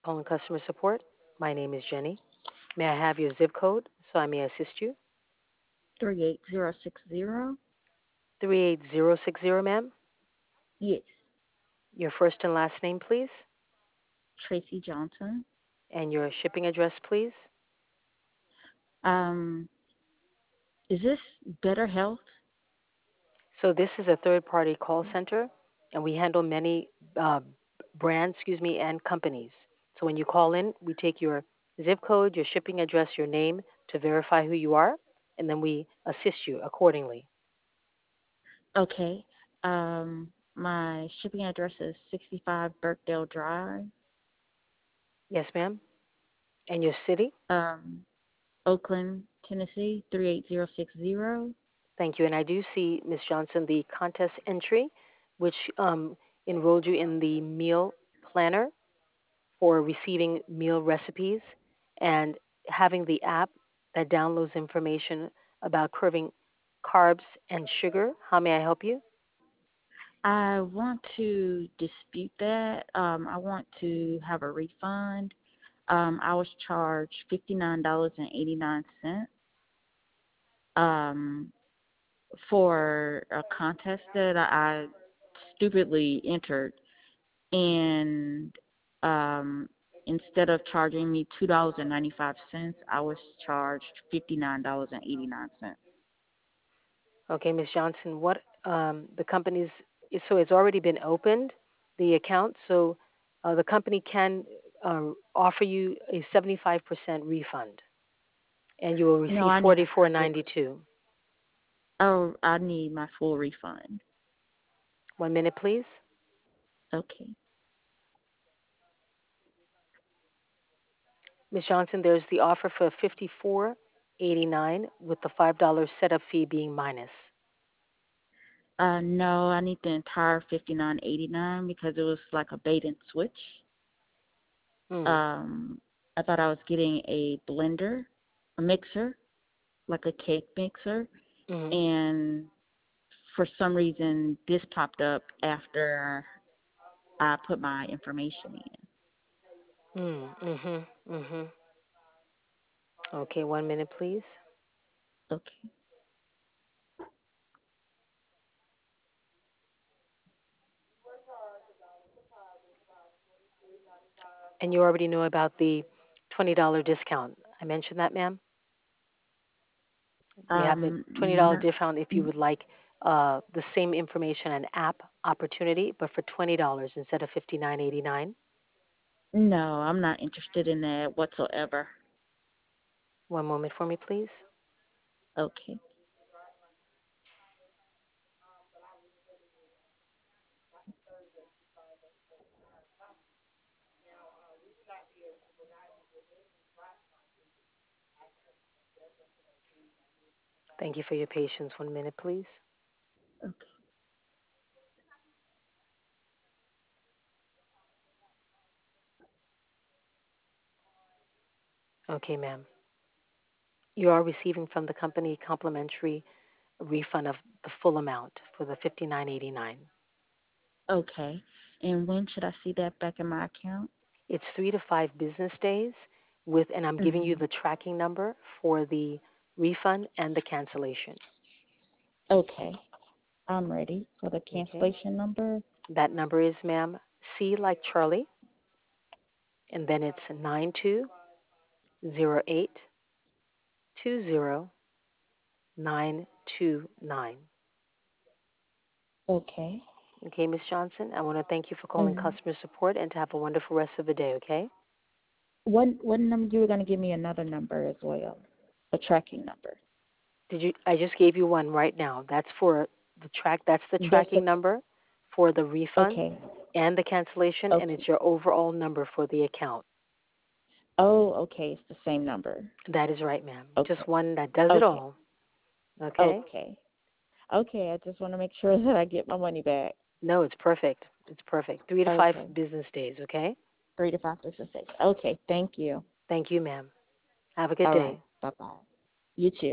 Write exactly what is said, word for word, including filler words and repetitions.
Calling customer support. My name is Jenny. May I have your zip code so I may assist you? three eight zero six zero. three eight zero six zero, ma'am. Yes, Your first and last name, please, Tracy Johnson. and your shipping address, please. Um, is this Better Health? So this is a third-party call center, and we handle many uh, brands, excuse me, and companies. So when you call in, we take your zip code, your shipping address, your name to verify who you are, and then we assist you accordingly. Okay. Um, my shipping address is sixty-five Birkdale Drive, Yes, ma'am. And your city? um, Oakland, Tennessee three eight zero six zero. Thank you. And I do see, Miss Johnson, the contest entry, which um, enrolled you in the meal planner for receiving meal recipes and having the app that downloads information about curbing carbs and sugar. How may I help you? I want to dispute that. Um, I want to have a refund. Um, I was charged fifty nine dollars and eighty nine cents. Um, for a contest that I stupidly entered, and um, instead of charging me two dollars and ninety five cents, I was charged fifty nine dollars and eighty nine cents. Okay, Miss Johnson, what um, the company's so it's already been opened, the account, so uh, the company can uh, offer you a seventy-five percent refund, and you will No, receive I need a forty-four hundred. ninety-two. Oh, I need my full refund. One minute, please. Okay. Miss Johnson, there's the offer for fifty-four eighty-nine with the five dollars setup fee being minus. Uh, no, I need the entire fifty nine eighty nine because it was like a bait and switch. Mm. Um, I thought I was getting a blender, a mixer, like a cake mixer, Mm. and for some reason this popped up after I put my information in. Mm. Mhm. Mhm. Okay, one minute, please. Okay. And you already know about the twenty dollars discount. I mentioned that, ma'am. We have a Um, twenty dollars no, discount if you would like uh, the same information and app opportunity, but for twenty dollars instead of fifty-nine eighty-nine. no, I'm not interested in that whatsoever. One moment for me, please. Okay. Thank you for your patience. One minute, please. Okay. Okay, ma'am. You are receiving from the company complimentary refund of the full amount for the fifty-nine eighty-nine. Okay. And when should I see that back in my account? It's three to five business days with, and I'm giving you Mhm. the tracking number for the refund and the cancellation. Okay. I'm ready for the Okay. cancellation number. That number is, ma'am, C like Charlie, and then it's nine two zero eight two zero nine two nine. Okay. Okay, Miss Johnson, I want to thank you for calling Mhm. customer support and to have a wonderful rest of the day, okay? What what number you were gonna give me another number as well, a tracking number. Did you I just gave you one right now. That's for the track that's the That's the tracking number for the refund okay. and the cancellation and Okay. it's your overall number for the account. Oh, okay. It's the same number. That is right, ma'am. Just Okay. one that does it Okay. all. Okay? Okay. Okay. I just want to make sure that I get my money back. No, it's perfect. It's perfect. Three to five Okay. business days, okay? Three to five business days. Okay. Thank you. Thank you, ma'am. Have a good All day. right. Bye bye. You too.